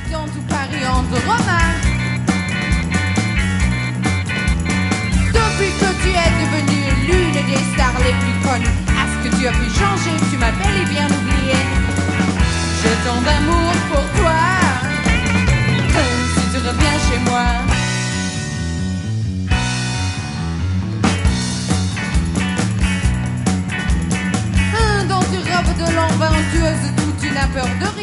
dans tout Paris on te remarque. Depuis que tu es devenue l'une des stars les plus connues, est-ce que tu as pu changer? Tu m'as bel et bien oublié. J'ai tant d'amour pour toi. Si tu reviens chez moi. Dans tes robes de longue ventueuse, d'où tu n'as peur de